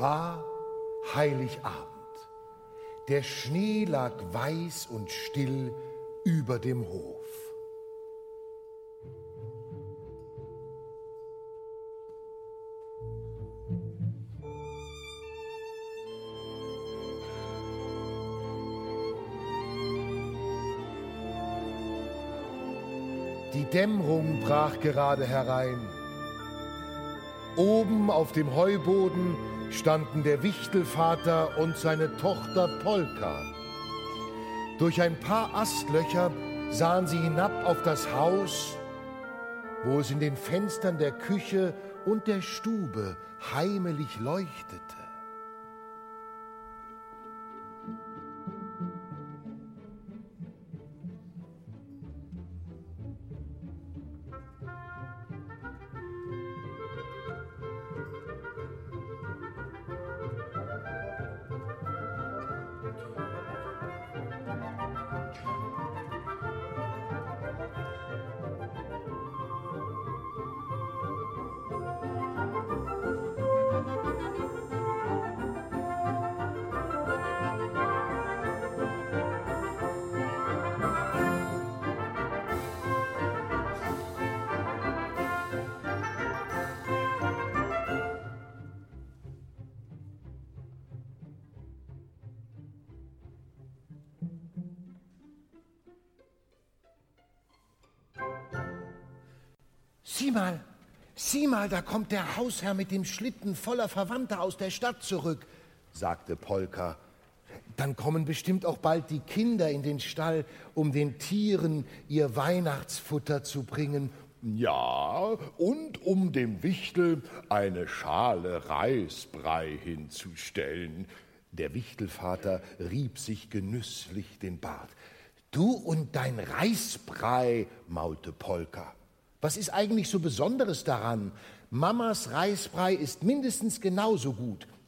war Heiligabend. Der Schnee lag weiß und still über dem Hof. Die Dämmerung brach gerade herein. Oben auf dem Heuboden standen der Wichtelvater und seine Tochter Polka. Durch ein paar Astlöcher sahen sie hinab auf das Haus, wo es in den Fenstern der Küche und der Stube heimelig leuchtete. Sieh mal, da kommt der Hausherr mit dem Schlitten voller Verwandter aus der Stadt zurück, sagte Polka. Dann kommen bestimmt auch bald die Kinder in den Stall, um den Tieren ihr Weihnachtsfutter zu bringen. Ja, und um dem Wichtel eine Schale Reisbrei hinzustellen. Der Wichtelvater rieb sich genüsslich den Bart. Du und dein Reisbrei, maulte Polka. Was ist eigentlich so Besonderes daran? Mamas Reisbrei ist mindestens genauso gut.